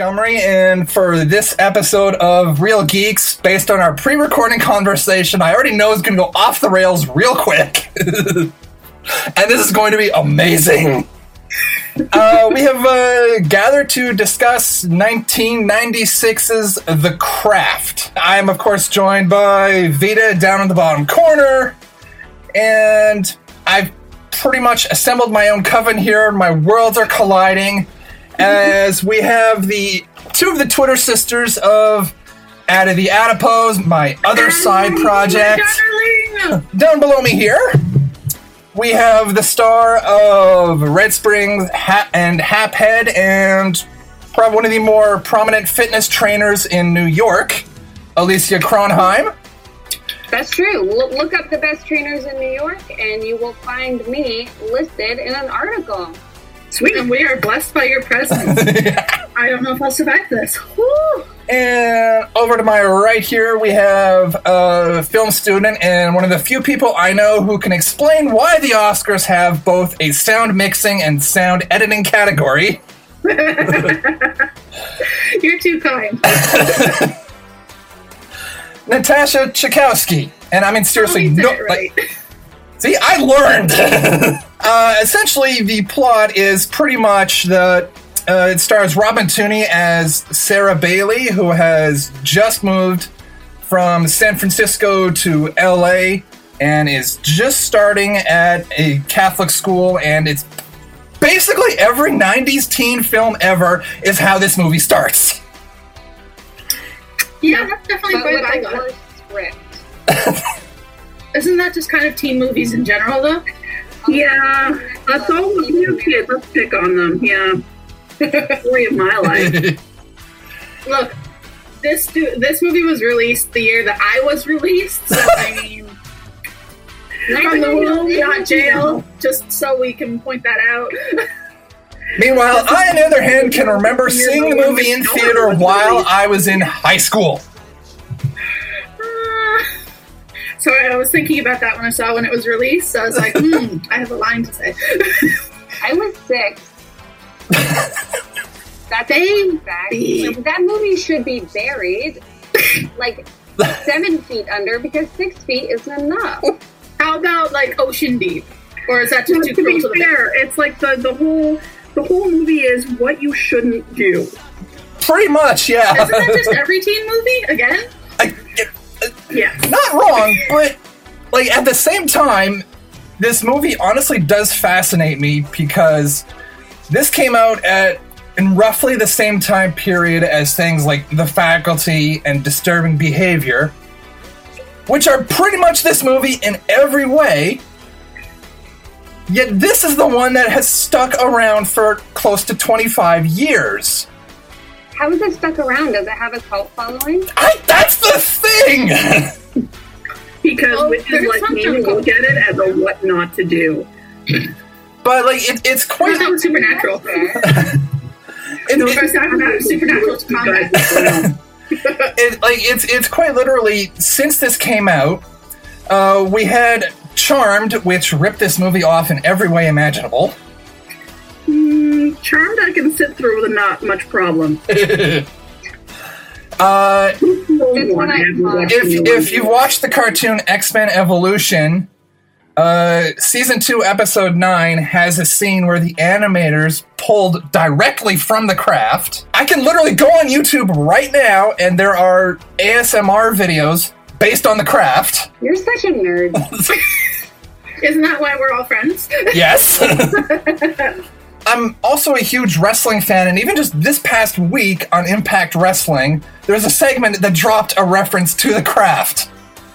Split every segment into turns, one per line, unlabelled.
Montgomery, and for this episode of Real Geeks, based on our pre-recording conversation, I already know it's going to go off the rails real quick. And this is going to be amazing. We have gathered to discuss 1996's The Craft. I am, of course, joined by Vita down in the bottom corner, and I've pretty much assembled my own coven here. My worlds are colliding as we have two of the Twitter sisters of Out of the Adipose, my other side project. Down below me here, we have the star of Red Springs and Haphead, and probably one of the more prominent fitness trainers in New York, Alicia Kronheim.
That's true. Look up the best trainers in New York, and you will find me listed in an article.
Sweet, and we are blessed by your presence. I don't know if I'll survive this. Woo!
And over to my right here, we have a film student and one of the few people I know who can explain why the Oscars have both a sound mixing and sound editing category.
You're too kind.
Natasha Tchaikovsky. And I mean, seriously,
right.
See, I learned. Essentially, the plot is pretty much it stars Robin Tunney as Sarah Bailey, who has just moved from San Francisco to LA and is just starting at a Catholic school, and it's basically every 90s teen film ever is how this movie starts.
Yeah, that's definitely
but with
I
a
got.
worse script.
Isn't that just kind of teen movies in general, though?
Yeah, that's all the new kids. Let's pick on them. Yeah, story of my life.
Look, this movie was released the year that I was released. So I mean, from the womb, not jail. Just so we can point that out.
Meanwhile, I, on the other hand, can remember seeing the movie in theater while I was in high school.
Sorry, I was thinking about that when I saw when it was released. So I was like, I have a line to say.
I was 6. That's a fact. That movie should be buried like 7 feet under because 6 feet isn't enough.
How about like Ocean Deep? Or is that just too
To be
cruel to the
fair, it's like the whole movie is what you shouldn't do.
Pretty much, yeah.
Isn't that just every teen movie again?
Yes.
Not wrong, but like at the same time, this movie honestly does fascinate me because this came out in roughly the same time period as things like The Faculty and Disturbing Behavior, which are pretty much this movie in every way. Yet this is the one that has stuck around for close to 25 years.
How is it stuck around? Does it have a cult following?
That's the thing!
Because witches like me look at it as a what not to do.
But like it's quite
That was Supernatural. Supernatural combat.
It's quite literally, since this came out, we had Charmed, which ripped this movie off in every way imaginable.
Charmed I can sit through with not much problem.
If you've watched the cartoon X-Men Evolution, Season 2, Episode 9 has a scene where the animators pulled directly from The Craft. I can literally go on YouTube right now, and there are ASMR videos based on The Craft.
You're such a nerd.
Isn't that why we're all friends?
Yes. I'm also a huge wrestling fan, and even just this past week on Impact Wrestling, there's a segment that dropped a reference to The Craft.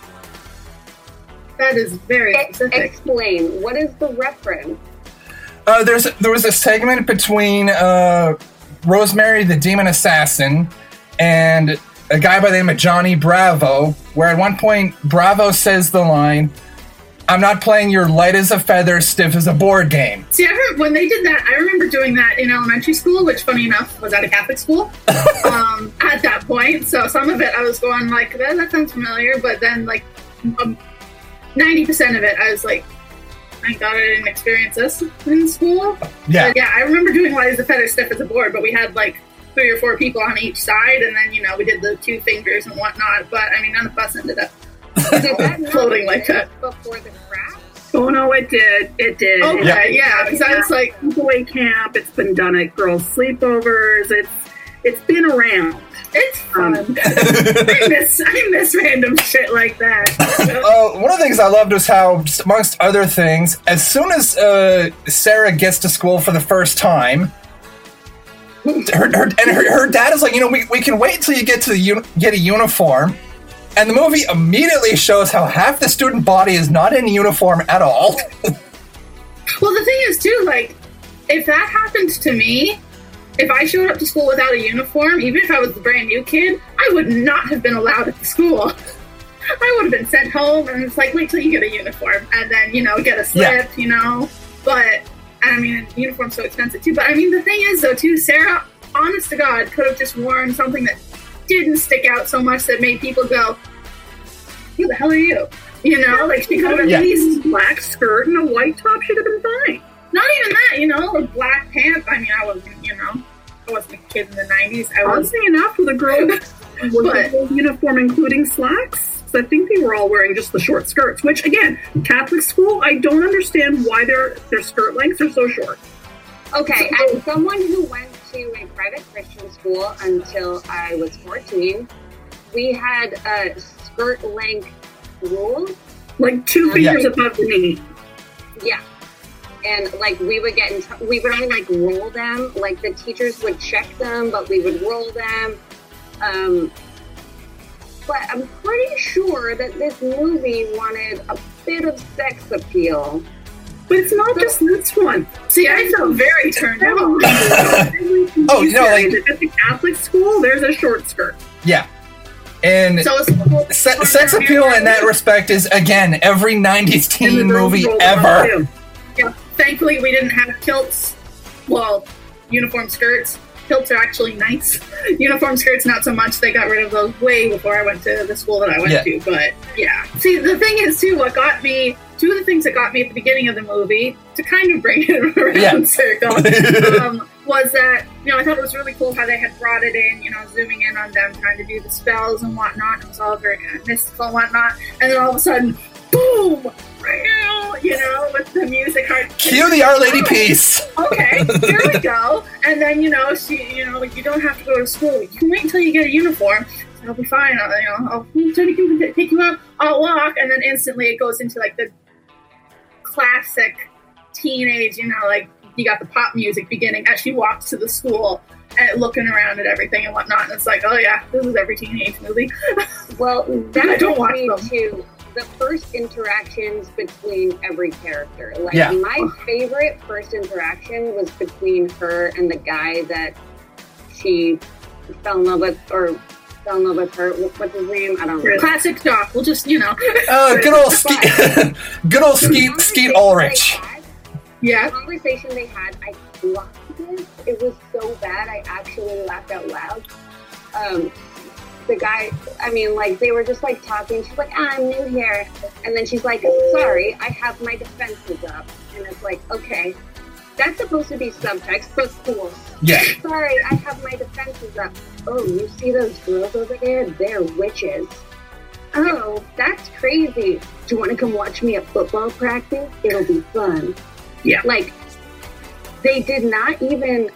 That is very specific.
Explain. What is the reference?
There was a segment between Rosemary the Demon Assassin and a guy by the name of Johnny Bravo, where at one point Bravo says the line, "I'm not playing your light as a feather, stiff as a board game."
See, when they did that, I remember doing that in elementary school, which, funny enough, was at a Catholic school at that point. So some of it I was going like, that sounds familiar, but then like 90% of it, I was like, thank God I didn't experience this in school.
Yeah.
But yeah, I remember doing light as a feather, stiff as a board, but we had like 3 or 4 people on each side, and then, we did the 2 fingers and whatnot, but, none of us ended up floating like that.
Before the craft?
Oh, no, it did. It did.
Okay, yeah, because I was like...
Sleepaway camp, it's been done at girls' sleepovers, it's been around.
It's fun. I miss random shit like that.
One of the things I loved was how, just amongst other things, as soon as Sarah gets to school for the first time, her dad is like, we can wait until you get to get a uniform, and the movie immediately shows how half the student body is not in uniform at all.
Well, the thing is too, like, if that happened to me. If I showed up to school without a uniform, even if I was a brand new kid, I would not have been allowed at the school. I would have been sent home, and it's like, wait till you get a uniform, and then, get a slip, But, uniform's so expensive, too. But, the thing is, though, too, Sarah, honest to God, could have just worn something that didn't stick out so much that made people go, who the hell are you? Like, she could have at least
a black skirt and a white top should have been fine.
Not even that, like black pants. I wasn't a kid in the 90s.
Honestly enough, with a girl with a uniform including slacks, I think they were all wearing just the short skirts, which, again, Catholic school, I don't understand why their skirt lengths are so short.
Okay, as someone who went to a private Christian school until I was 14, we had a skirt length rule.
Like 2 fingers above the knee.
Yeah. And, like, we would we would only, like, roll them. Like, the teachers would check them, but we would roll them. But I'm pretty sure that this movie wanted a bit of sex appeal.
But it's not just this one.
See, I felt very turned on.
At the Catholic school, there's a short skirt.
Yeah. And
so
sex appeal in that respect is, again, every 90s teen movie ever.
Yeah, thankfully we didn't have kilts. Well, uniform skirts. Kilts are actually nice. Uniform skirts, not so much. They got rid of those way before I went to the school that I went to. But, yeah. See, the thing is, too, two of the things that got me at the beginning of the movie, to kind of bring it around circle, was that, I thought it was really cool how they had brought it in, zooming in on them trying to do the spells and whatnot. It was all very kind of mystical and whatnot. And then all of a sudden, boom! With the music.
Cue the Our Lady piece.
Okay, here we go. And then, she, like, you don't have to go to school. You can wait until you get a uniform. So I'll be fine. I'll take you out. I'll walk. And then instantly it goes into, like, the classic teenage, like, you got the pop music beginning as she walks to the school and looking around at everything and whatnot. And it's like, oh, yeah, this is every teenage movie.
Well, that
I don't watch them.
To the first interactions between every character. Like, my favorite first interaction was between her and the guy that she fell in love with, or fell in love with her. What's his name? I don't know.
Classic Doc. We'll just,
good old Skeet Ulrich.
Yeah.
The conversation they had, I blocked it. It was so bad, I actually laughed out loud. The guy, they were just, like, talking. She's like, I'm new here. And then she's like, sorry, I have my defenses up. And it's like, okay, that's supposed to be subtext, but cool.
Yeah.
Sorry, I have my defenses up. Oh, you see those girls over there? They're witches. Oh, that's crazy. Do you want to come watch me at football practice? It'll be fun.
Yeah.
Like, they did not even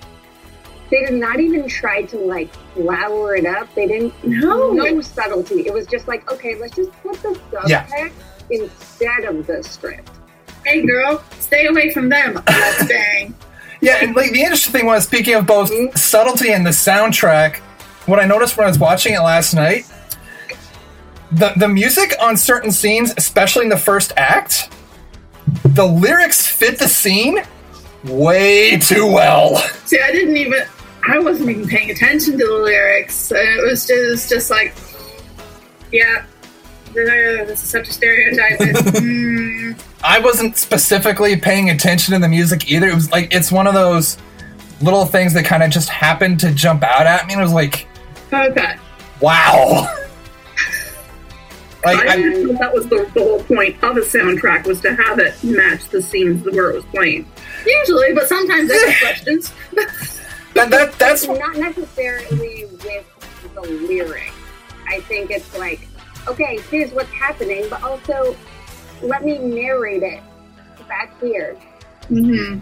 try to, like, flower it up. They didn't. No subtlety. It was just like, okay, let's just put the subtext instead of the script.
Hey, girl, stay away from them. Let's bang.
Yeah, and, like, the interesting thing was, speaking of both subtlety and the soundtrack, what I noticed when I was watching it last night, the music on certain scenes, especially in the first act, the lyrics fit the scene way too well.
See, I wasn't even paying attention to the lyrics. It was just like, yeah, this is such a stereotype.
I wasn't specifically paying attention to the music either. It was like, it's one of those little things that kind of just happened to jump out at me, and it was like,
okay,
wow.
Like, I thought that was the whole point of a soundtrack, was to have it match the scenes where it was playing.
Usually, but sometimes I have questions.
That's
not necessarily with the lyric. I think it's like, okay, here's what's happening, but also let me narrate it back here.
Mm-hmm.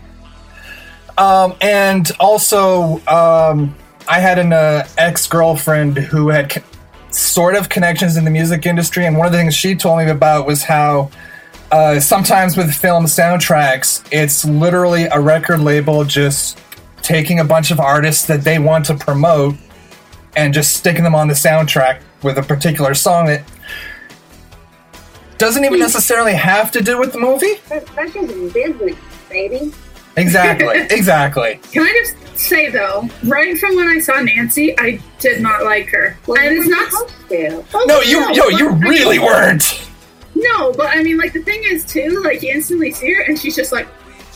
And also, I had an ex-girlfriend who had sort of connections in the music industry, and one of the things she told me about was how sometimes with film soundtracks, it's literally a record label just taking a bunch of artists that they want to promote and just sticking them on the soundtrack with a particular song that doesn't even necessarily have to do with the movie.
That's just business, baby.
Exactly.
Can I just say though, right from when I saw Nancy, I did not like her.
Well,
and it's not.
Oh,
You really weren't.
No, but I mean, like the thing is too, like you instantly see her, and she's just like.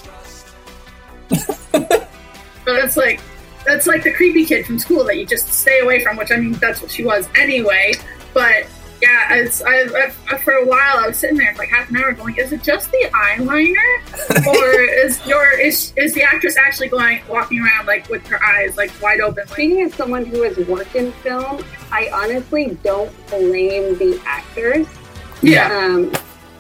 But that's like the creepy kid from school that you just stay away from. Which I mean, that's what she was anyway. But yeah, I for a while I was sitting there for like half an hour going, is it just the eyeliner, or is the actress actually walking around like with her eyes like wide open?
Speaking as someone who has worked in film, I honestly don't blame the actors.
Yeah.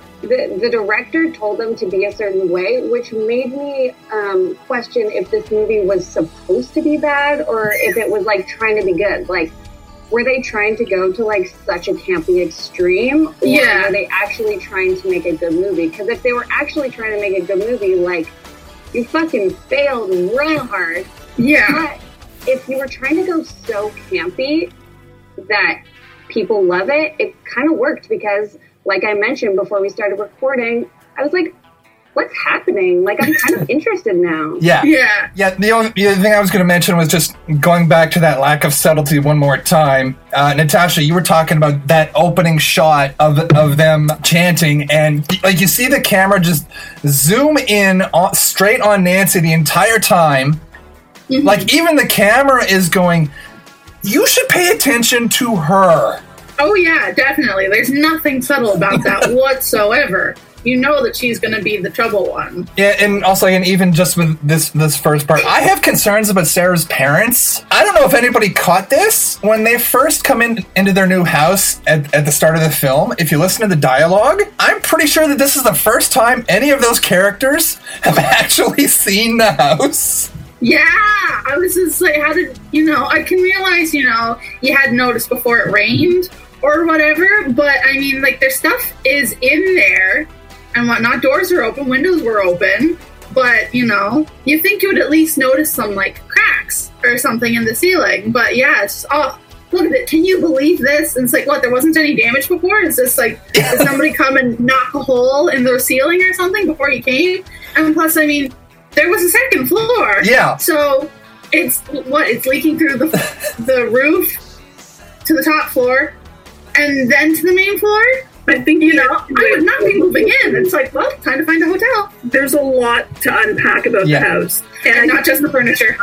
The director told them to be a certain way, which made me question if this movie was supposed to be bad or if it was like trying to be good. Like, were they trying to go to like such a campy extreme, or were they actually trying to make a good movie? Because if they were actually trying to make a good movie, like, you fucking failed real hard.
Yeah.
But if you were trying to go so campy that people love it, it kind of worked because, like I mentioned before we started recording, I was like, what's happening? Like, I'm kind of interested now.
Yeah. The other thing I was going to mention was just going back to that lack of subtlety one more time. Natasha, you were talking about that opening shot of them chanting, and like you see the camera just zoom in straight on Nancy the entire time. Mm-hmm. Like even the camera is going, you should pay attention to her.
Oh yeah, definitely. There's nothing subtle about that whatsoever. You know that she's going to be the trouble one.
Yeah, and also, and even just with this first part, I have concerns about Sarah's parents. I don't know if anybody caught this when they first come into their new house at the start of the film. If you listen to the dialogue, I'm pretty sure that this is the first time any of those characters have actually seen the house.
Yeah, I was just like, how did, I can realize, you had noticed before it rained or whatever, but I mean, like, their stuff is in there and whatnot. Doors are open, windows were open, but, you think you would at least notice some, like, cracks or something in the ceiling. But yeah, it's just, oh, look at it, can you believe this? And it's like, what, there wasn't any damage before? It's just like, did somebody come and knock a hole in the ceiling or something before you came? And plus, I mean, there was a second floor. Yeah. So it's leaking through the roof to the top floor and then to the main floor. I think, I would not be moving in. It's like, well, time to find a hotel.
There's a lot to unpack about the house.
And not just the furniture.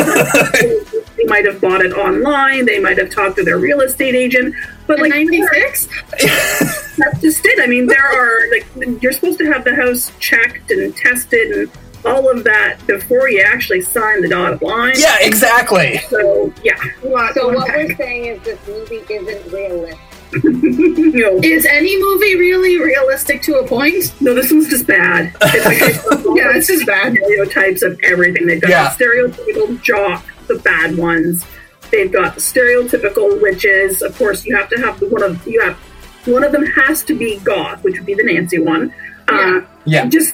They might have bought it online. They might have talked to their real estate agent. But
in 96?
That's just it. I mean, there are, like, you're supposed to have the house checked and tested and all of that before you actually sign the dotted line.
Yeah, exactly.
So, yeah.
So what we're saying is this movie isn't realistic.
No.
Is any movie really realistic to a point?
No, this one's just bad. It's just bad stereotypes of everything. They've got the stereotypical jock, the bad ones. They've got the stereotypical witches. Of course, you have to have one of them has to be goth, which would be the Nancy one. Just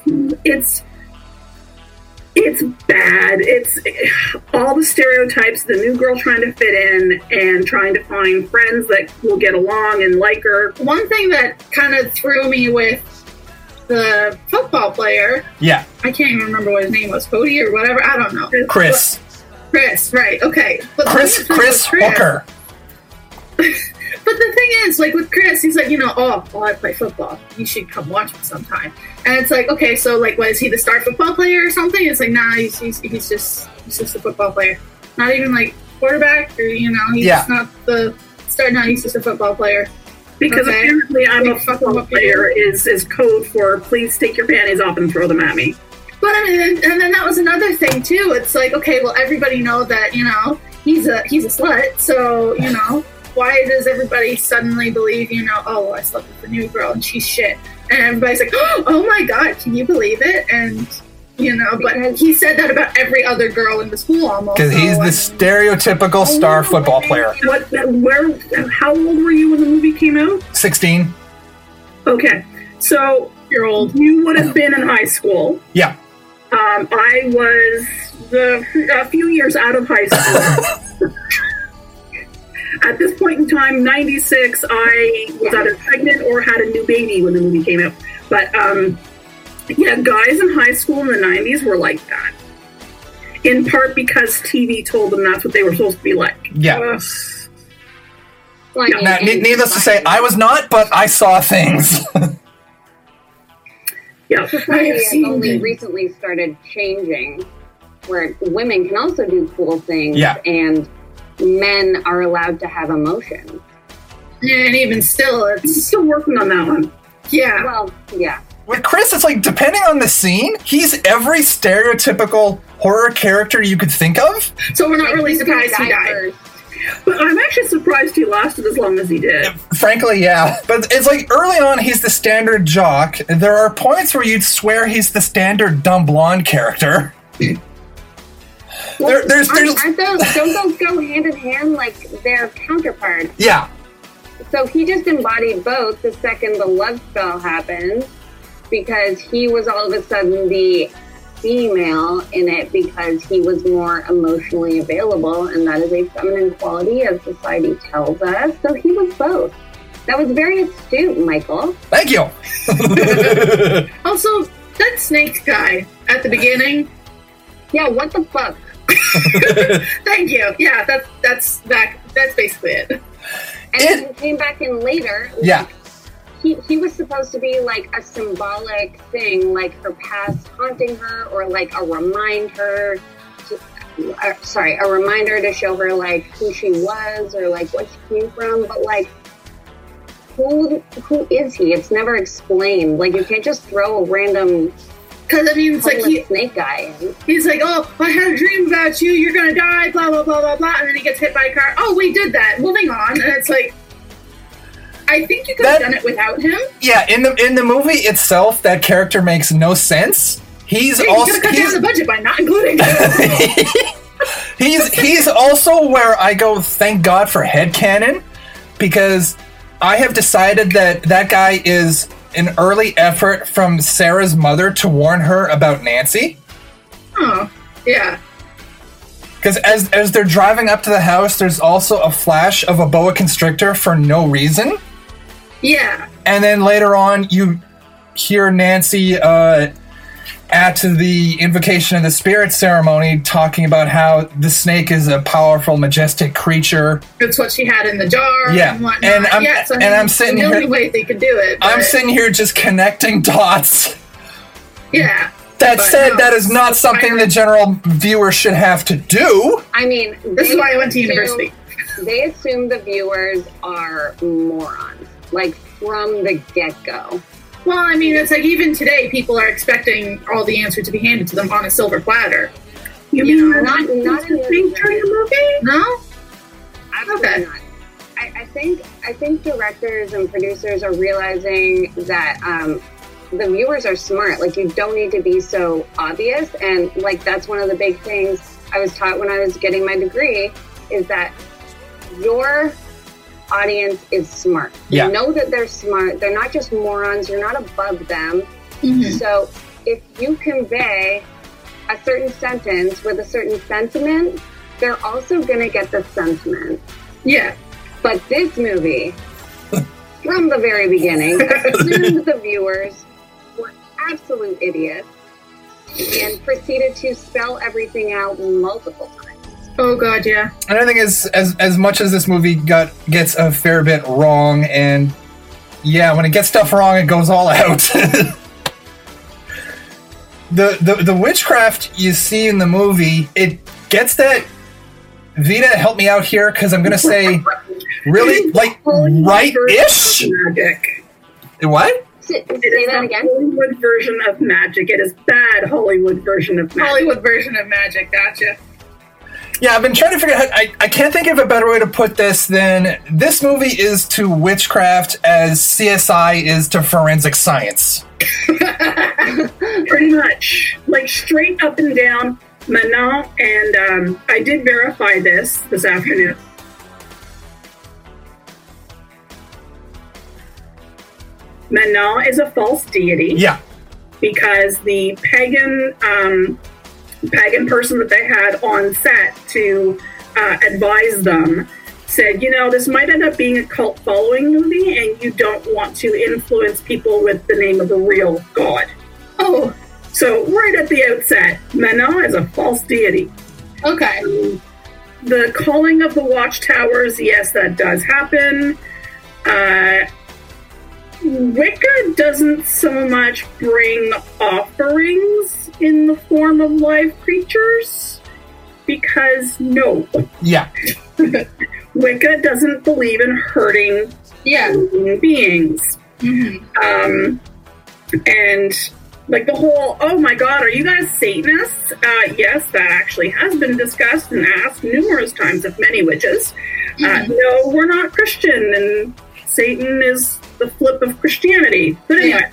it's bad. It's all the stereotypes, the new girl trying to fit in and trying to find friends that will get along and like her.
One thing that kind of threw me with the football player, I can't even remember what his name was, Cody or whatever, I don't know.
Chris,
right, okay. But
Chris Hooker.
But the thing is, like with Chris, he's like, I play football. You should come watch me sometime. And it's like, okay, so like, what is he, the star football player or something? It's like, nah, he's just a football player. Not even like quarterback or he's just not the star. No, he's just a football player.
Because apparently, I'm a football player is code for please take your panties off and throw them at me.
But I mean, and then that was another thing too. It's like, okay, well, everybody know that he's a slut. So why does everybody suddenly believe oh, well, I slept with a new girl and she's shit, and everybody's like, oh my god, can you believe it? And but he said that about every other girl in the school almost.
Because he's the stereotypical star football player.
How old were you when the movie came out?
16.
Okay, so
You're old.
You would have been in high school.
Yeah.
I was a few years out of high school. At this point in time, 96, I was either pregnant or had a new baby when the movie came out. But yeah, guys in high school in the 90s were like that. In part because TV told them that's what they were supposed to be like.
Yeah. Now, needless to say, I was not, but I saw things.
Yeah.
Society has only recently started changing, where women can also do cool things, and men are allowed to have emotions.
Yeah, and even still, it's
still working on that one.
Yeah.
Well, yeah.
With Chris, it's like, depending on the scene, he's every stereotypical horror character you could think of.
So we're not really surprised he died.
But I'm actually surprised he lasted as long as he did.
Frankly, yeah. But it's like, early on, he's the standard jock. There are points where you'd swear he's the standard dumb blonde character.
Well, don't those go hand in hand like their counterparts?
Yeah.
So he just embodied both the second the love spell happened, because he was all of a sudden the female in it because he was more emotionally available, and that is a feminine quality, as society tells us. So he was both. That was very astute, Michael.
Thank you.
Also, that snake guy at the beginning.
Yeah, what the fuck?
Thank you. Yeah, that's basically it.
And then he came back in later.
Yeah.
He was supposed to be like a symbolic thing, like her past haunting her, or like a reminder to show her like who she was or like what she came from. But like, who is he? It's never explained. Like, you can't just throw a random.
Because, I mean, it's like
snake guy.
He's like, oh, I had a dream about you. You're going to die, blah, blah, blah, blah, blah. And then he gets hit by a car. Oh, we did that. Moving on. And it's like, I think you could have done it without him.
Yeah, in the movie itself, that character makes no sense. He's also
going to cut down the budget by not including him.
he's also where I go, thank God for headcanon, because I have decided that guy is an early effort from Sarah's mother to warn her about Nancy.
Oh, yeah.
Because as they're driving up to the house, there's also a flash of a boa constrictor for no reason.
Yeah.
And then later on, you hear Nancy at the Invocation of the Spirit ceremony talking about how the snake is a powerful, majestic creature.
It's what she had in the jar.
Yeah.
And whatnot.
I'm sitting here.
The only way they could do it.
I'm sitting here just connecting dots.
Yeah.
That said, that is not something the general viewer should have to do.
I mean,
this is why I went to university.
They assume the viewers are morons, like from the get-go.
Well, I mean, it's like even today, people are expecting all the answers to be handed to them on a silver platter.
You mean not in the movie?
No,
absolutely not. I think directors and producers are realizing that the viewers are smart. Like, you don't need to be so obvious, and like that's one of the big things I was taught when I was getting my degree is that your audience is smart.
Yeah.
You know that they're smart. They're not just morons. You're not above them.
Mm-hmm.
So if you convey a certain sentence with a certain sentiment, they're also going to get the sentiment.
Yeah.
But this movie, from the very beginning, assumed the viewers were absolute idiots and proceeded to spell everything out multiple times.
Oh God, yeah.
Another thing is, as much as this movie gets a fair bit wrong, and yeah, when it gets stuff wrong, it goes all out. the witchcraft you see in the movie, it gets that. Vita, help me out here, because I'm gonna say, really, like, right-ish.
Magic.
What?
Say that again.
Hollywood version of magic. It is bad, bad Hollywood version of magic.
Hollywood version of magic, gotcha.
Yeah, I've been trying to figure out. I can't think of a better way to put this than this movie is to witchcraft as CSI is to forensic science.
Pretty much. Like, straight up and down. Manon, and I did verify this afternoon. Manon is a false deity.
Yeah.
Because the pagan person that they had on set to advise them said, this might end up being a cult following movie, and you don't want to influence people with the name of a real god.
Oh.
So right at the outset, Manon is a false deity.
Okay.
The calling of the watchtowers, yes, that does happen. Wicca doesn't so much bring offerings in the form of live creatures, because no.
Yeah.
Wicca doesn't believe in hurting human beings.
Mm-hmm.
And like the whole, oh my god, are you guys Satanists? Yes, that actually has been discussed and asked numerous times of many witches. No, we're not Christian, and Satan is the flip of Christianity. But anyway,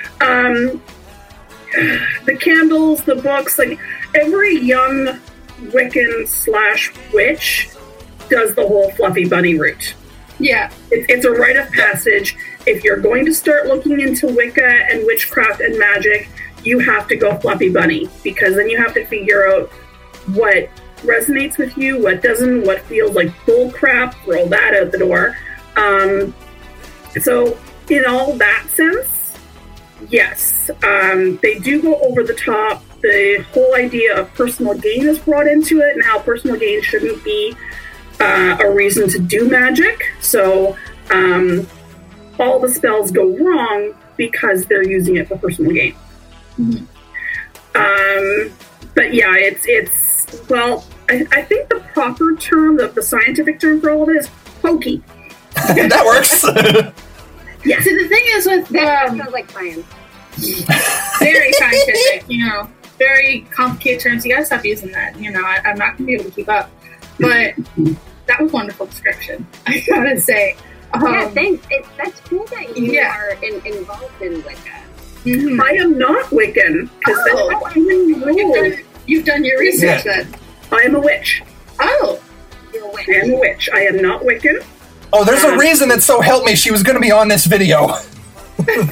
the candles, the books, like every young Wiccan / witch does the whole fluffy bunny route.
Yeah.
It's a rite of passage. If you're going to start looking into Wicca and witchcraft and magic, you have to go fluffy bunny, because then you have to figure out what resonates with you, what doesn't, what feels like bull crap, roll that out the door. So in all that sense, yes, they do go over the top. The whole idea of personal gain is brought into it, and how personal gain shouldn't be a reason to do magic. So all the spells go wrong because they're using it for personal gain.
Mm-hmm.
But yeah, it's well, I think the proper term, the scientific term for all of it is hokey.
That works.
Yeah. So the thing is with
that sounds like science.
Very scientific, very complicated terms. You gotta stop using that. I'm not gonna be able to keep up. But that was a wonderful description, I gotta say.
Yeah, thanks. That's cool that you are involved in Wicca.
Mm-hmm.
I am not Wiccan.
You've done your research then.
I am a witch.
Oh.
You're a witch.
I am a witch. I am not Wiccan.
Oh, there's a reason that So Help Me, she was going to be on this video.
Wait,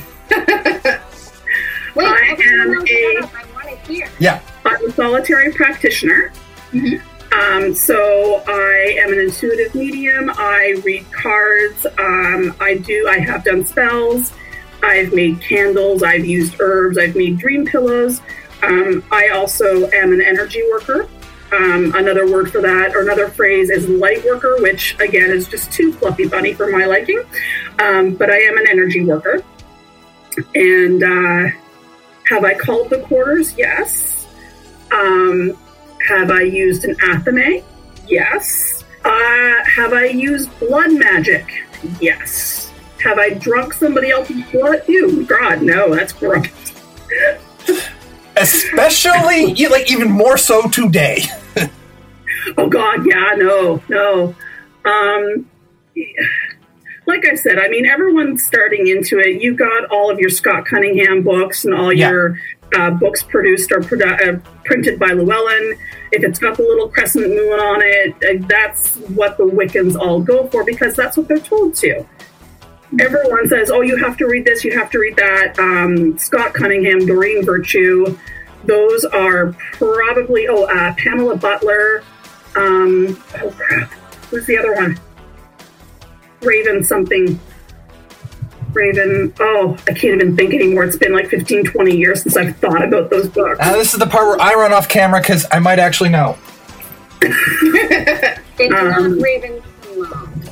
I
want to hear.
Yeah.
I'm a solitary practitioner.
Mm-hmm.
So I am an intuitive medium. I read cards. I have done spells. I've made candles. I've used herbs. I've made dream pillows. I also am an energy worker. Another word for that, or another phrase, is light worker, which again is just too fluffy bunny for my liking. But I am an energy worker. And have I called the quarters? Yes. Have I used an athame? Yes. Have I used blood magic? Yes. Have I drunk somebody else's blood? Ew, God, no, that's gross.
Especially, even more so today.
Oh God, yeah, no. Like I said, I mean, everyone's starting into it. You got all of your Scott Cunningham books and all your books produced or printed by Llewellyn. If it's got the little crescent moon on it, that's what the Wiccans all go for, because that's what they're told to. Everyone says, oh, you have to read this, you have to read that. Scott Cunningham, Doreen Virtue, those are probably, Pamela Butler. Oh, crap. Who's the other one? Raven something. Raven. Oh, I can't even think anymore. It's been like 15, 20 years since I've thought about those books.
This is the part where I run off camera because I might actually know.
It's not Raven Simone.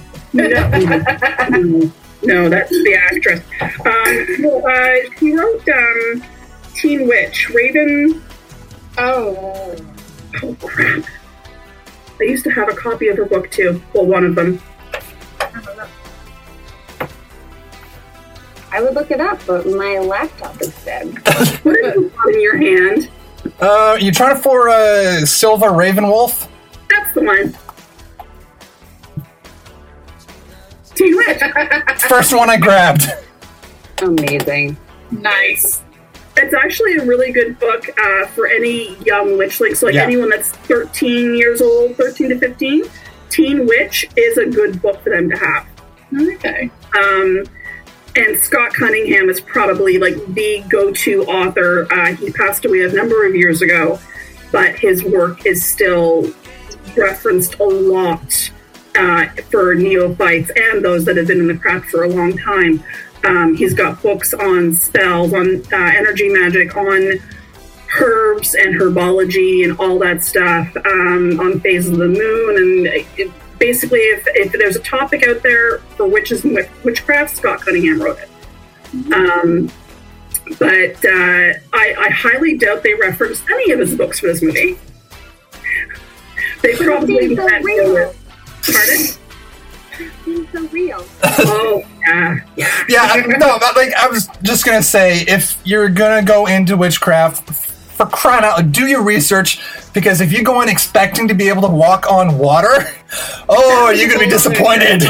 No, that's the actress. She wrote Teen Witch. Raven. Oh, crap. I used to have a copy of her book, too. Well, one of them.
I would look it up, but my laptop is dead.
What is it in your hand?
You trying for Silva Ravenwolf?
That's the one. Teen Witch.
First one I grabbed.
Amazing.
Nice.
It's actually a really good book for any young witchling. So, like anyone that's 13 years old, 13 to 15, Teen Witch is a good book for them to have.
Okay.
And Scott Cunningham is probably like the go-to author. He passed away a number of years ago, but his work is still referenced a lot for neophytes and those that have been in the craft for a long time. He's got books on spells, on energy magic, on herbs and herbology and all that stuff, on phases of the moon. And basically, if there's a topic out there for witches and witchcraft, Scott Cunningham wrote it. But I highly doubt they referenced any of his books for this movie. They probably had no. Pardon?
Seems so real.
Oh, yeah.
No, but like I was just gonna say, if you're gonna go into witchcraft, for crying out loud, do your research, because if you go in expecting to be able to walk on water, you're gonna be disappointed.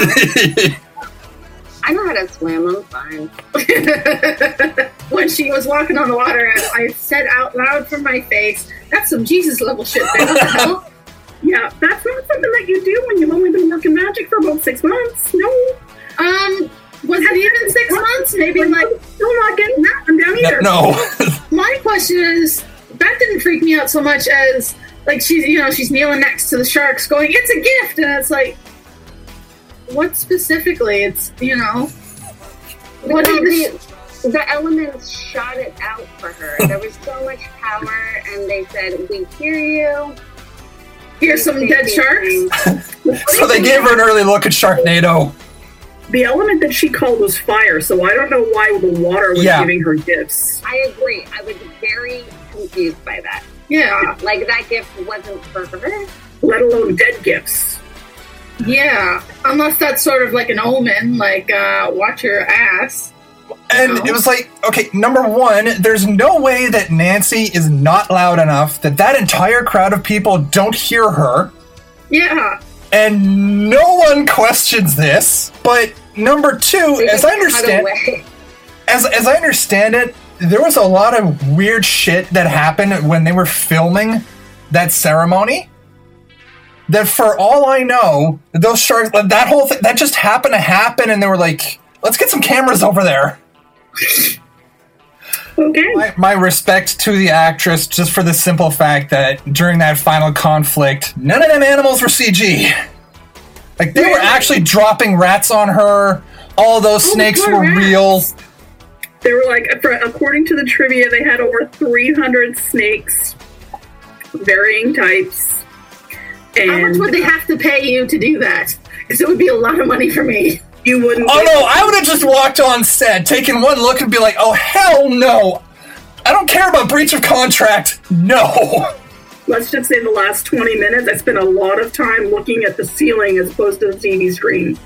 I know how to swim. I'm fine.
When she was walking on the water, I said out loud from my face, "That's some Jesus level shit there." What the hell?
Yeah, that's not something that you do when you've only been working magic for about 6 months. No.
Was it even 6 months? Maybe like
still not getting that from down either.
No.
My question is, that didn't freak me out so much as like she's kneeling next to the sharks, going, "It's a gift," and it's like, what specifically? It's what
the elements shot it out for her. There was so much power, and they said, "We hear you.
Here's some dead sharks."
So they gave her an early look at Sharknado.
The element that she called was fire, so I don't know why the water was giving her gifts.
I agree. I was very confused by that.
Yeah.
Like, that gift wasn't for her.
Let alone dead gifts.
Yeah. Unless that's sort of like an omen, like, watch your ass.
And it was like, okay, number one, there's no way that Nancy is not loud enough that entire crowd of people don't hear her.
Yeah.
And no one questions this. But number two, as I understand it, there was a lot of weird shit that happened when they were filming that ceremony. That for all I know, those sharks, that whole thing, that just happened to happen, and they were like, let's get some cameras over there.
Okay.
My respect to the actress, just for the simple fact that during that final conflict, none of them animals were CG. Like, they were actually dropping rats on her. All those snakes were real.
They were like, according to the trivia, they had over 300 snakes, varying types. And
how much would they have to pay you to do that? Because it would be a lot of money for me.
You wouldn't.
Oh no, I would have just walked on set, taken one look and be like, oh hell no. I don't care about breach of contract. No.
Let's just say the last 20 minutes, I spent a lot of time looking at the ceiling as opposed to the TV screen.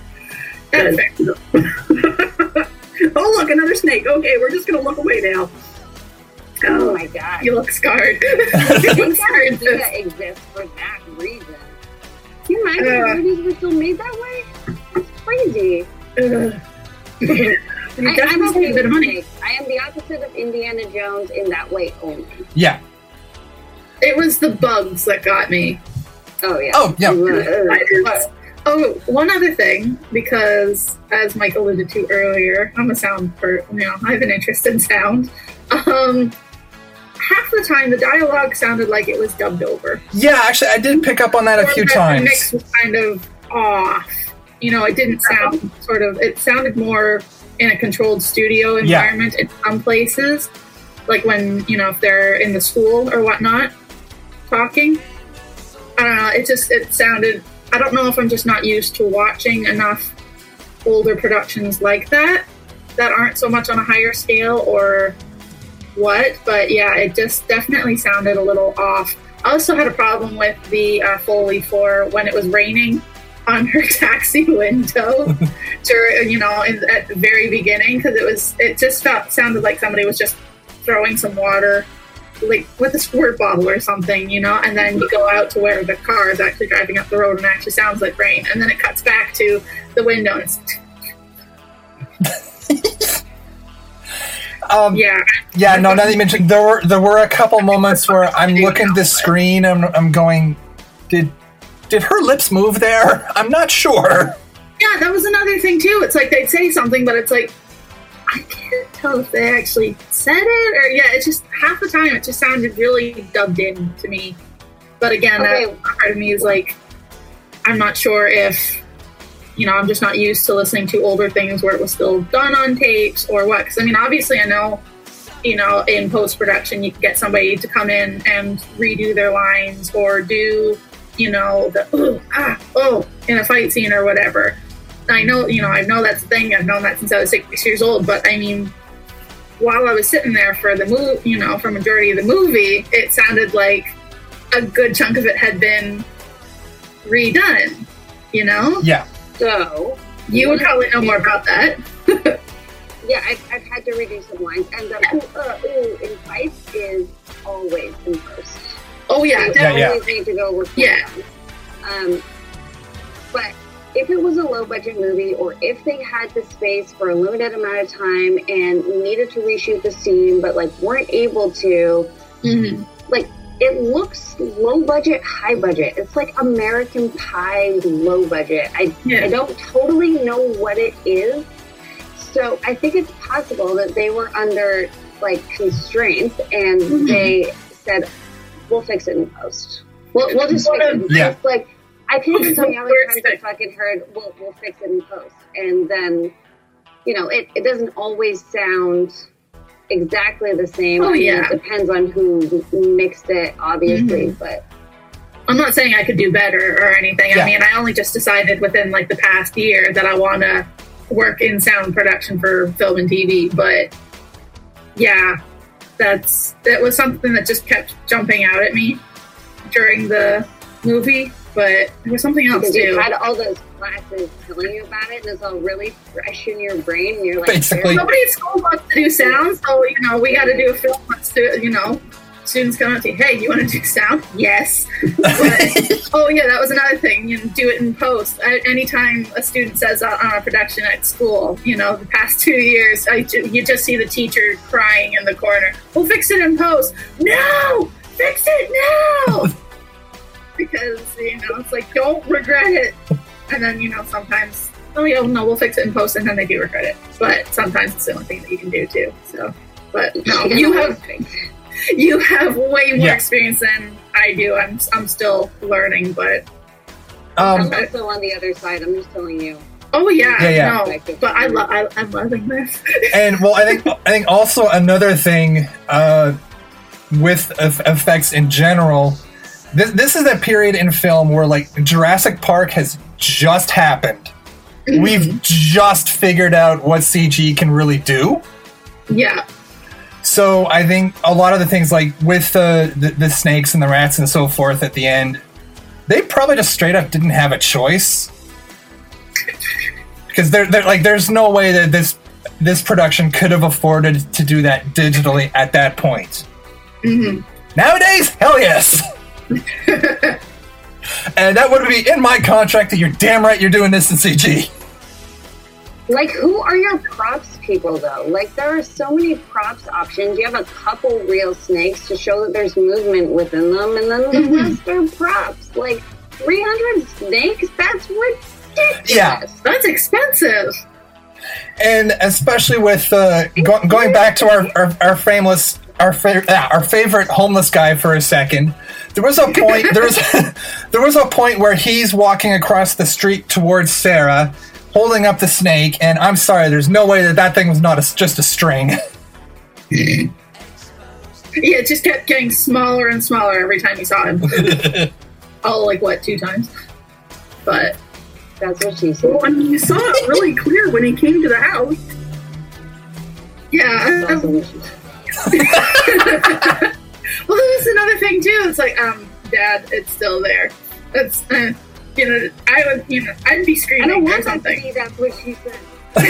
Oh look, another snake. Okay, we're just gonna look away now.
Oh my god.
You look scarred.
You look scarred. That exists for that reason. Can you imagine movies were still made that way? That's crazy. I'm okay with money. I am the opposite of Indiana Jones in that way only.
Yeah.
It was the bugs that got me.
Oh yeah.
Oh yeah.
One other thing, because as Mike alluded to earlier, I'm a sound person. I have an interest in sound. Half the time, the dialogue sounded like it was dubbed over.
Yeah, actually, I did pick up on that a few times.
The mix was kind of off. It didn't sound it sounded more in a controlled studio environment in some places. Like when, if they're in the school or whatnot, talking. I don't know, it sounded, I don't know if I'm just not used to watching enough older productions like that aren't so much on a higher scale or what, but yeah, it just definitely sounded a little off. I also had a problem with the Foley for when it was raining on her taxi window. at the very beginning, because it just sounded like somebody was just throwing some water, like with a squirt bottle or something, and then you go out to where the car is actually driving up the road and it actually sounds like rain, and then it cuts back to the window and it's
now that you mentioned, there were a couple moments where I'm looking at the screen and I'm going, did her lips move there? I'm not sure.
Yeah, that was another thing too. It's like they'd say something, but it's like I can't tell if they actually said it or it's just half the time it just sounded really dubbed in to me. But again, that part of me is like, I'm not sure if I'm just not used to listening to older things where it was still done on tapes or what. Because, obviously I know, in post-production you can get somebody to come in and redo their lines or do, the in a fight scene or whatever. I know, I know that's a thing. I've known that since I was 6 years old. But, while I was sitting there for the movie, for majority of the movie, it sounded like a good chunk of it had been redone,
Yeah.
So
you would probably know more about that.
Yeah, I've had to redo some lines, and the in fights is always in post.
Oh yeah,
always need to go work.
Yeah.
But if it was a low budget movie, or if they had the space for a limited amount of time and needed to reshoot the scene, but weren't able to, it looks low budget, high budget. It's like American Pie low budget. I don't totally know what it is. So I think it's possible that they were under constraints and they said, we'll fix it in post. We'll just fix it in post.
Yeah.
I can't even tell you how many times I fucking heard, we'll fix it in post. And then, it doesn't always sound exactly the same. It depends on who mixed it, obviously, but
I'm not saying I could do better or anything.
Yeah.
I only just decided within the past year that I want to work in sound production for film and TV, but that was something that just kept jumping out at me during the movie. But there was something else
because
too.
You had all those classes telling you about it, and it's all really fresh in your brain. And you're like,
basically,
nobody at school wants to do sound, so we got to do a film. Let's do it. Students come up to you, hey, you want to do sound? Yes. But, that was another thing. Do it in post. Anytime a student says on a production at school, the past 2 years, you just see the teacher crying in the corner. We'll fix it in post. No, fix it now. Because, it's like, don't regret it. And then, sometimes, we'll fix it in post, and then they do regret it. But sometimes it's the only thing that you can do, too. So, but no, you have way more experience than I do. I'm still learning, but...
I'm also on the other side, I'm just telling you.
Oh, yeah. No, but I'm loving this.
And, I think also another thing with effects in general... This is a period in film where, Jurassic Park has just happened. Mm-hmm. We've just figured out what CG can really do.
Yeah.
So I think a lot of the things, with the snakes and the rats and so forth at the end, they probably just straight up didn't have a choice. Because there's no way that this production could have afforded to do that digitally at that point.
Mm-hmm.
Nowadays, hell yes! And that would be in my contract that you're damn right you're doing this in CG.
Who are your props people, though? There are so many props options. You have a couple real snakes to show that there's movement within them, and then the rest are props. 300 snakes? That's ridiculous.
Yeah.
That's expensive.
And especially with going back to our favorite homeless guy for a second. There was a point. There was a point where he's walking across the street towards Sarah, holding up the snake. And I'm sorry, there's no way that thing was not just a string.
Yeah, it just kept getting smaller and smaller every time you saw him. 2 times? But
that's what she said.
Well, you saw it really clear when he came to the house.
Yeah. Well, this is another thing too. It's Dad, it's still there. I'd be
I
screaming
don't
or
want that to
something.
be. That's what she said.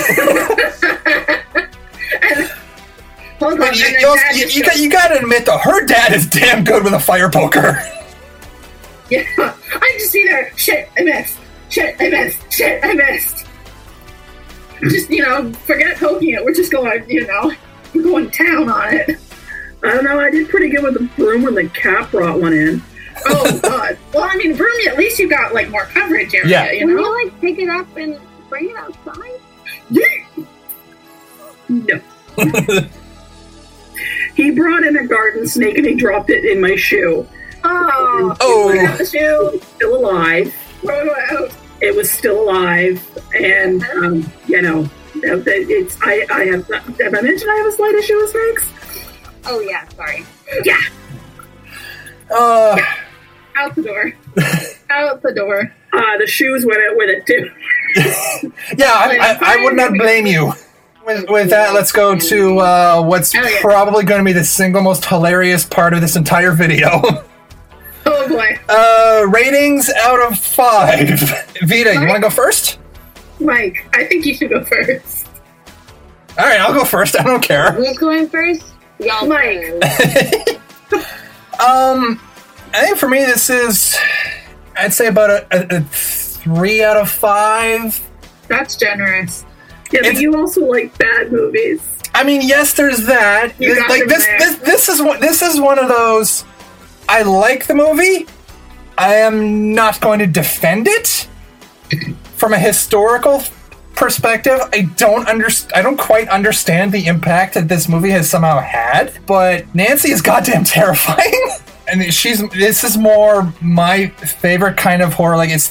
Hold on,
But
and then Dad just goes,
you gotta admit, though, her dad is damn good with a fire poker.
yeah, I'm just either shit, I missed. Shit, I missed. Shit, I missed. Just, forget poking it. We're just going, we're going down on it.
I don't know, I did pretty good with the broom when the cat brought one in.
Oh, God. Well, I mean, broom, at least you got, more coverage area,
Yeah.
you
Will
know?
you, pick it up and bring it outside?
No. He brought in a garden snake and he dropped it in my shoe.
Oh.
Oh.
Look at the shoe.
Still alive.
Wow.
It was still alive, and it's. I have. Have I mentioned I have a slight issue with snakes?
Oh, yeah, sorry.
Yeah.
Out the door. Out the door.
The shoes went out with it too.
Yeah, I would not blame you. With that, let's go to what's probably going to be the single most hilarious part of this entire video.
Oh, boy.
Ratings out of 5. Vita, you want to go first?
Mike, I think you should go first.
All right, I'll go first. I don't care.
Who's going first? Y'all
Mike.
I think for me, this is, I'd say about a 3 out of 5.
That's generous.
Yeah, but you also like bad movies.
I mean, yes, there's that.
You got them there.
This is one of those. I like the movie. I am not going to defend it from a historical perspective. I don't quite understand the impact that this movie has somehow had. But Nancy is goddamn terrifying, and this is more my favorite kind of horror. Like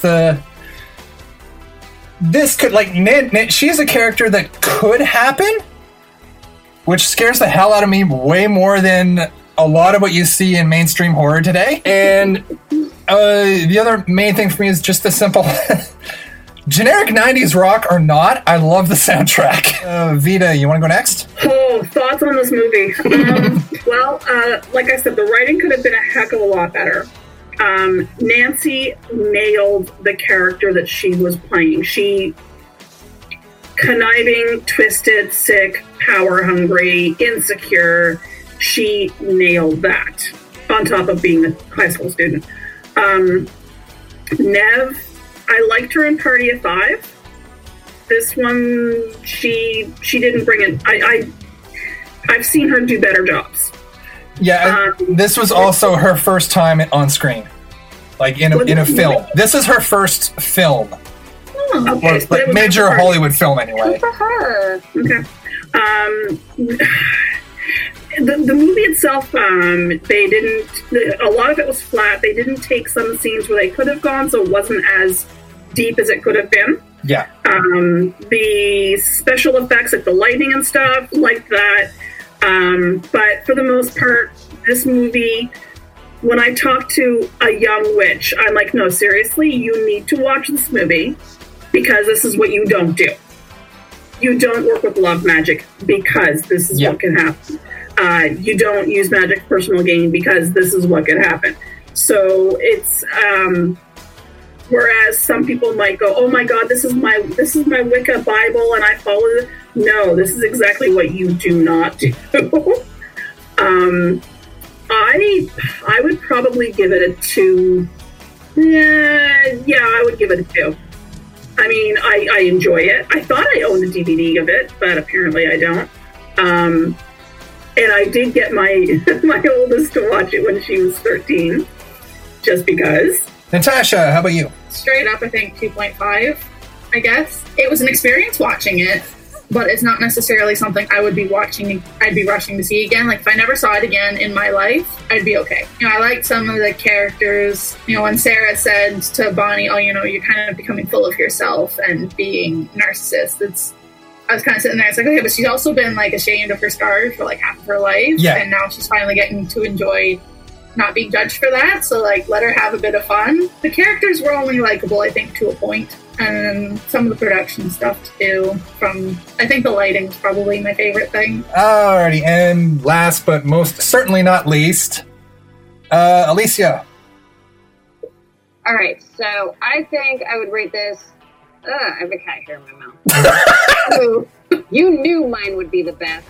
she's a character that could happen, which scares the hell out of me way more than a lot of what you see in mainstream horror today. And the other main thing for me is just the simple generic 90s rock or not, I love the soundtrack. Vita, you want to go next?
Oh, thoughts on this movie? Well, like I said, the writing could have been a heck of a lot better. Nancy nailed the character that she was playing. She conniving, twisted, sick, power hungry, insecure. She nailed that on top of being a high school student. Nev, I liked her in Party of Five. This one, she didn't bring it. I've seen her do better jobs.
Yeah, this was also her first time on screen, like in a film. This is her first film,
Okay,
or like major Hollywood film anyway.
Good for her.
Okay. The movie itself, they didn't. A lot of it was flat. They didn't take some scenes where they could have gone, so it wasn't as deep as it could have been.
Yeah.
The special effects, like the lighting and stuff, like that. But for the most part, this movie, when I talk to a young witch, I'm like, no, seriously, you need to watch this movie because this is what you don't do. You don't work with love magic because this is what can happen. You don't use magic for personal gain because this is what could happen. So it's whereas some people might go, "Oh my God, this is my Wicca Bible, and I follow it." No, this is exactly what you do not do. I would probably give it a 2. Yeah, I would give it a 2. I mean, I enjoy it. I thought I owned a DVD of it, but apparently I don't. And I did get my my oldest to watch it when she was 13, just because.
Natasha, how about you?
Straight up, I think 2.5, I guess. It was an experience watching it, but it's not necessarily something I'd be rushing to see again. Like, if I never saw it again in my life, I'd be okay. I liked some of the characters. When Sarah said to Bonnie, "Oh, you're kind of becoming full of yourself and being narcissist," I was kind of sitting there, it's like, okay, but she's also been, ashamed of her scars for, half of her life.
Yeah.
And now she's finally getting to enjoy not being judged for that. So, let her have a bit of fun. The characters were only likable, I think, to a point. And some of the production stuff, too. I think the lighting was probably my favorite thing.
Alrighty, and last but most certainly not least, Alicia.
All right, so I think I would rate this. I have a cat hair in my mouth. So, you knew mine would be the best.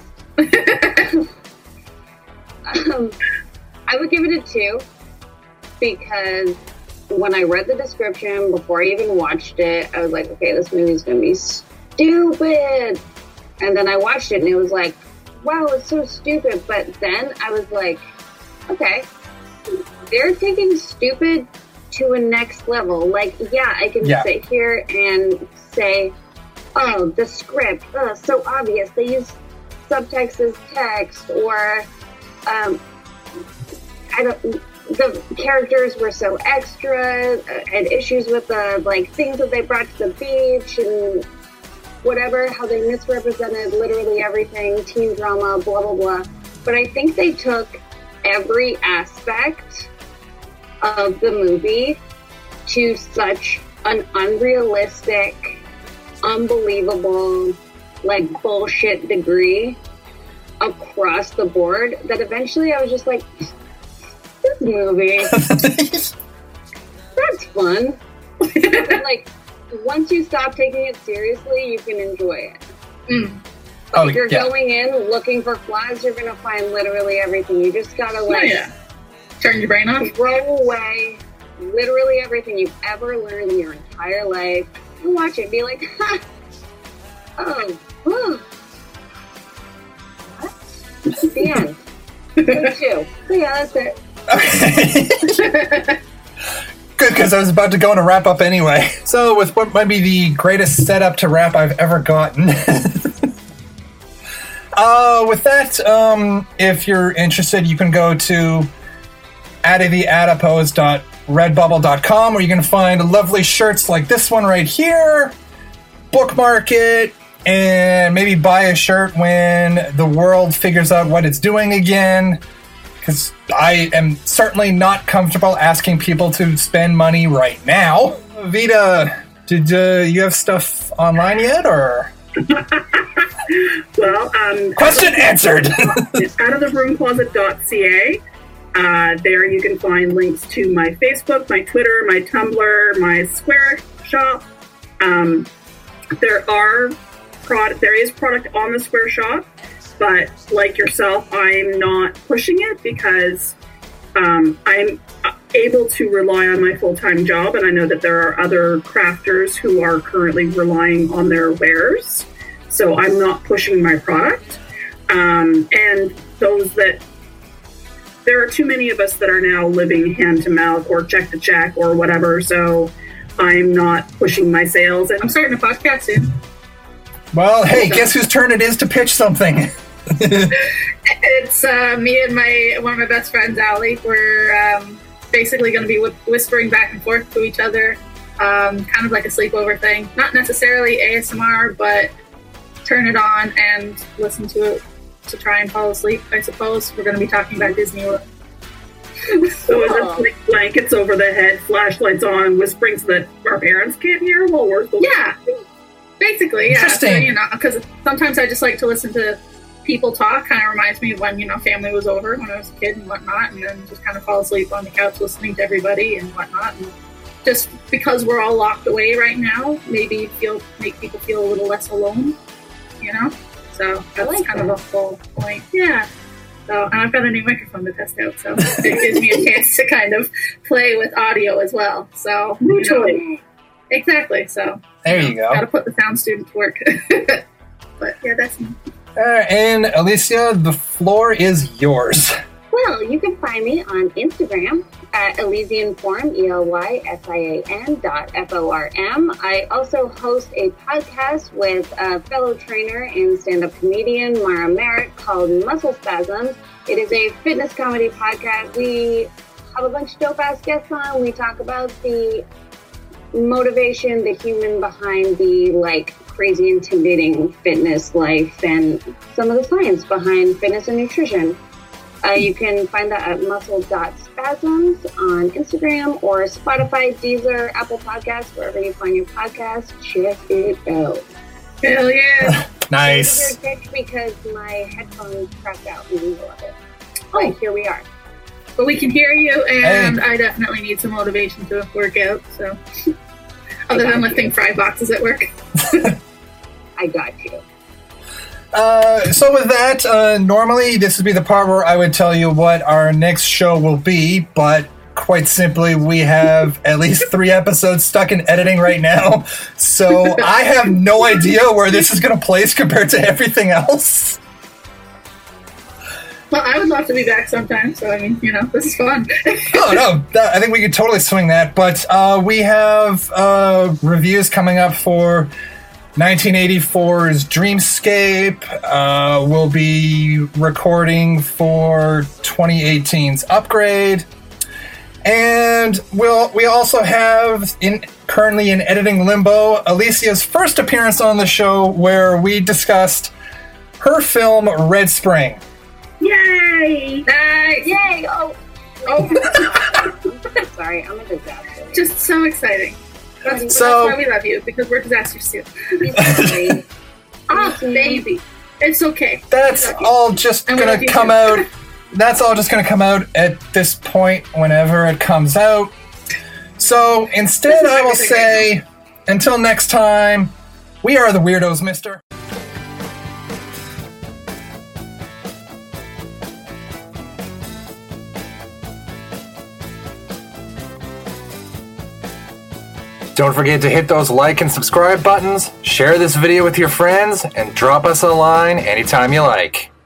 I would give it a 2 because when I read the description before I even watched it, I was like, okay, this movie's gonna be stupid. And then I watched it and it was like, wow, it's so stupid. But then I was like, okay, they're taking stupid to a next level. Like, yeah, I can sit here and say, oh, the script, so obvious. They use subtext as text, or the characters were so extra, had issues with the like things that they brought to the beach and whatever, how they misrepresented literally everything, teen drama, blah blah blah. But I think they took every aspect of the movie to such an unrealistic, unbelievable, like bullshit degree across the board that eventually I was just like, this movie, that's fun. Like, once you stop taking it seriously, you can enjoy it. If you're going in looking for flaws, you're gonna find literally everything. You just gotta
turn your brain off,
throw away literally everything you've ever learned in your entire life, and watch it. Be like, ha, what? The end. Good too. So yeah, that's it.
Okay. Good, because I was about to go on a wrap up anyway. So, with what might be the greatest setup to wrap I've ever gotten. With that, if you're interested, you can go to additheadipose.redbubble.com, where you can find lovely shirts like this one right here, bookmark it, and maybe buy a shirt when the world figures out what it's doing again. Because I am certainly not comfortable asking people to spend money right now. Vita, did you have stuff online yet, or?
Well,
question answered.
Outoftheroomcloset.ca. There you can find links to my Facebook, my Twitter, my Tumblr, my Square shop. There is product on the Square shop, but like yourself, I'm not pushing it because I'm able to rely on my full-time job, and I know that there are other crafters who are currently relying on their wares. So I'm not pushing my product. And there are too many of us that are now living hand to mouth or check to check or whatever. So I'm not pushing my sales. And
I'm starting a podcast soon.
Well, hey, guess whose turn it is to pitch something?
It's me and one of my best friends, Allie. We're basically going to be whispering back and forth to each other, kind of like a sleepover thing. Not necessarily ASMR, but turn it on and listen to it to try and fall asleep, I suppose. We're going to be talking about Disney World.
So is it like blankets over the head, flashlights on, whispering so that our parents can't hear while we're still
basically, yeah. So, because sometimes I just like to listen to people talk. Kind of reminds me of when, family was over when I was a kid and whatnot, and then just kind of fall asleep on the couch listening to everybody and whatnot. And just because we're all locked away right now, maybe make people feel a little less alone, So that's kind of the whole point. Yeah. So, and I've got a new microphone to test out, so it gives me a chance to kind of play with audio as well. So, exactly. So,
there you go.
Got to put the sound student to work. But yeah, that's me.
And Alicia, the floor is yours.
Well, you can find me on Instagram at ElysianForum, ELYSIAN.FORM. I also host a podcast with a fellow trainer and stand-up comedian, Mara Merritt, called Muscle Spasms. It is a fitness comedy podcast. We have a bunch of dope-ass guests on. We talk about the motivation, the human behind the, crazy, intimidating fitness life and some of the science behind fitness and nutrition. You can find that at muscle.spasms on Instagram or Spotify, Deezer, Apple Podcasts, wherever you find your podcast. Check it out.
Hell yeah.
Nice.
It's a pitch because my headphones cracked out in the middle of it. But here we are.
But we can hear you, and I definitely need some motivation to work out. So, other than lifting fry boxes at work.
I got you.
So with that, normally this would be the part where I would tell you what our next show will be, but quite simply, we have at least 3 episodes stuck in editing right now, so I have no idea where this is going to place compared to everything else.
Well, I would love to be back sometime, so I mean, this is fun.
Oh, no, I think we could totally swing that, but we have reviews coming up for 1984's Dreamscape. We'll be recording for 2018's Upgrade. And we also have, currently in editing limbo, Alicia's first appearance on the show, where we discussed her film Red Spring.
Yay!
Nice! Yay! Oh! Sorry, I'm a disaster.
Just so exciting. That's why we love you, because we're disasters too. Oh, baby. It's okay.
That's all just going to come out. That's all just going to come out at this point whenever it comes out. So instead, I will say, until next time, we are the Weirdos, mister. Don't forget to hit those like and subscribe buttons, share this video with your friends, and drop us a line anytime you like.